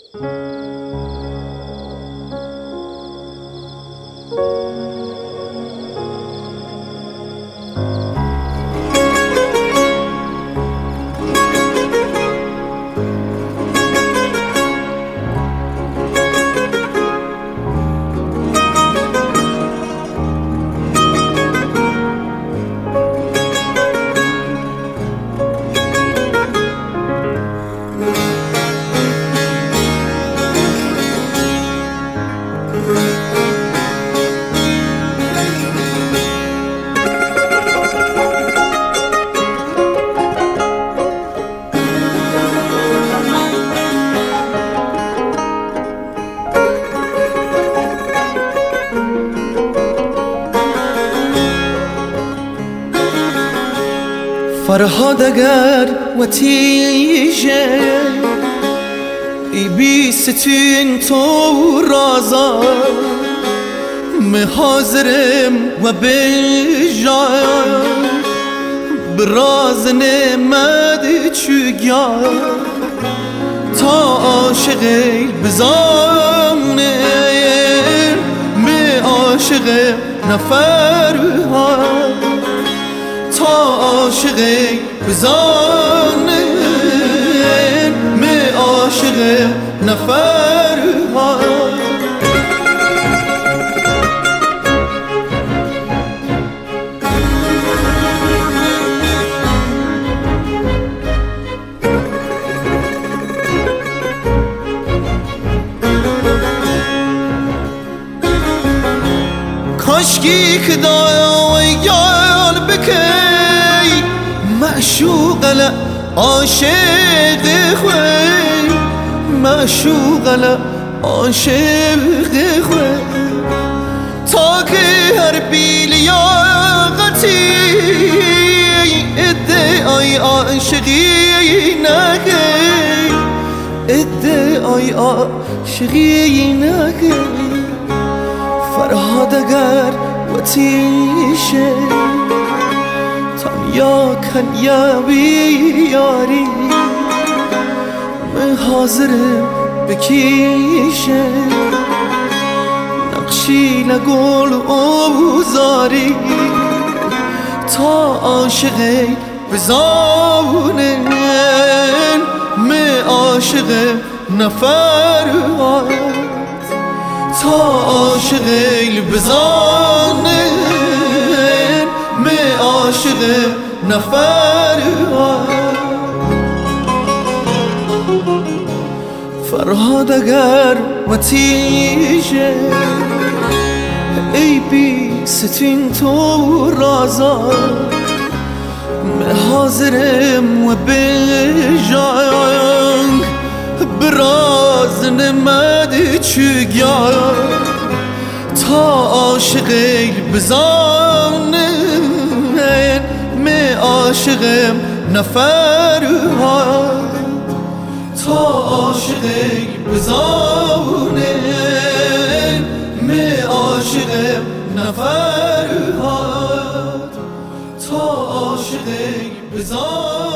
فرهاد اگر وتیجه ای بی ستین تو رازا من حاضرم و بجایم براز نمد چوگیا تا عاشقی بزانه می عاشق نفرها تا عاشقی بزانه می عاشق نفرها کاشکی که دایا یال بکی معشوق ل عاشق خوی معشوق ل عاشق خوی تا که هر بیل لیاقتی ادعای عاشقی نگی ادعای عاشقی نگی فرهاد اگر وتیشه تنیا کنیا بیاری من حاضرم بکیشه نقشی لگل اوزاری تا عاشقی بزانه من عاشق نفرها تا عاشقی بزانه می عاشق نفرها فرهاد اگر وتیجه ای بی ستین تو رازا من حاضرم و بجایم براز نمد چوگیا تا عاشقی بزانه می عاشقم نفرها تا عاشقی بزانه می عاشقم نفرها تا عاشقی بزانه